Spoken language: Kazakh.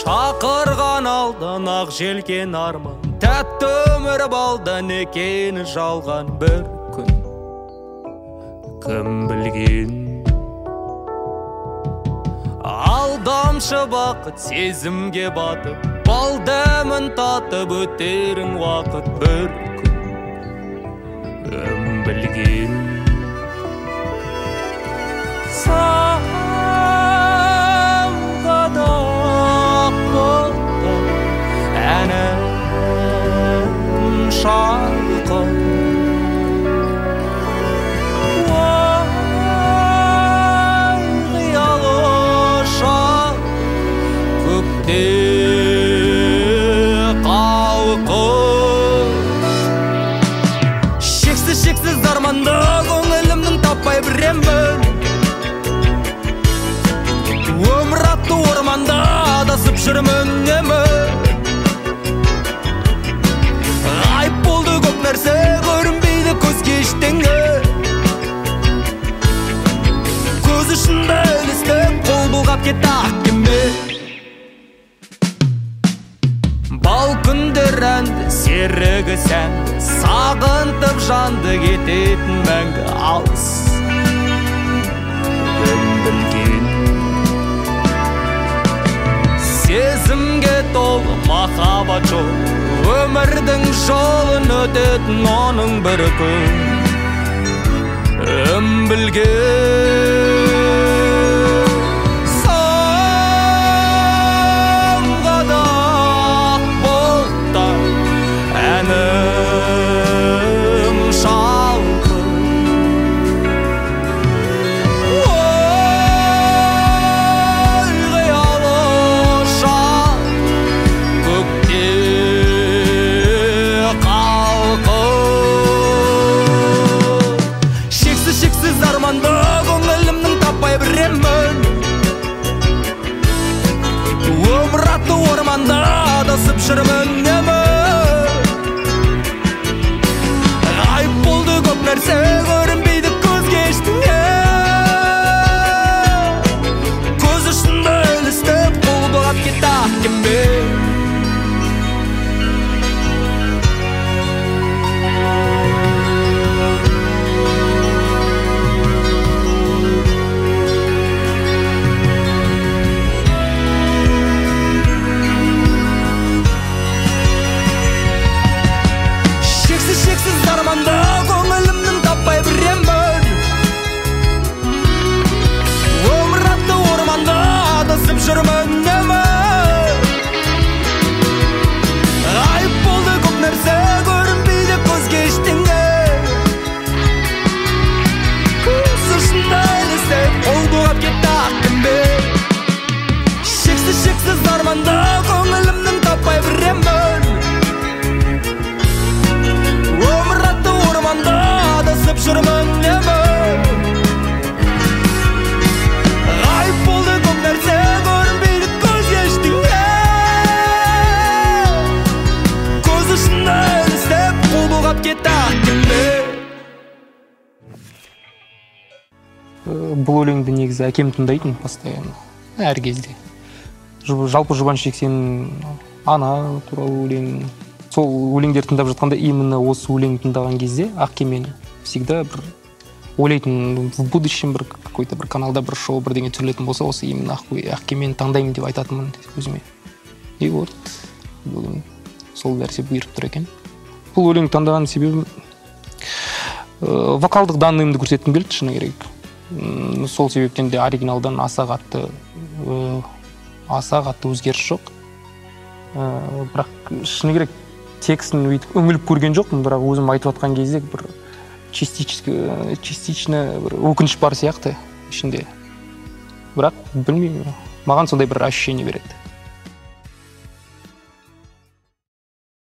Шақырған алдан ақ желкен арман, тәтті өмір балдан екені жалған бір күн. Кім білген? Алдамшы бақыт сезімге батып, бал дәмін татып өтерін уақыт бір күн. Кім білген? Самғадақ болды әнім шалқып, қиялы шақ көкте қалқып. Шексіз арманды көңілімнің таппай біремін, өмір атты орманда адасып жүрмін үнемі. Айып болды көп нәрсе, көрінбейді көзге ештеңе. Көз ұшында ілестіп, қол бұлғап кетті ақ кеме. Бал күндер әнді, серігі сәнді, сағынтып жанды кететін мәңгі алыс. Кім білген? Сезімге толы махаббат жолы, өмірдің жолын өтетін оның бір күн. Кім білген? Самғадақ болды әнім шалқып, көңілімнің таппай біремін, өмір атты орманда адасып жүрмін үнемі. Айып болды көп нәрсе, көрінбейді көзге ештеңе. Көз ұшында ілестіп, қол бұлғап кетті ақ кеме. Көңілімнің таппай біремін, өмір атты орманда адасып жүрмін үнемі. Айып болды көп нәрсе, көрінбейді көзге ештеңе. Көз ұшында ілестіп, қол бұлғап кетті ақ кеме. Шексіз арманда көңілімнің таппай біремін, адасып жүрмін үнемі. Айып болды көп нәрсе, көрінбейді көзге ештеңе. Көз ұшында ілестіп, қол бұлғап кетті ақ кеме. Бұл өлеңді негізі әкем тыңдайтын постоянно, әр кезде. Жалпы Жұбаныш Жексеннің ана туралы өлең, сол өлеңдер тыңдап жатқанда, именно осы өлең тыңдаған кезде ақ кемені всегда бір ойлайтын, в будущем бір какой-то бір каналда бір шоу бірдеңе түсірілетін болса, осы именно ақ кемені таңдаймын деп айтатынмын өзіме. И вот бүгін сол нәрсе бұйырып тұр екен. Бұл өлең таңдаған себебім вокалдық данныйымды көрсеткім келді, шыны керек. Сол себептен де оригиналдан аса қатты өзгеріс жоқ. Бірақ шыны керек текстін өйтіп үңіліп көрген жоқпын, бірақ өзім айтып жатқан кезде бір частично бір өкініш бар сияқты ішінде. Бірақ білмеймін, маған сондай бір ощущение береді.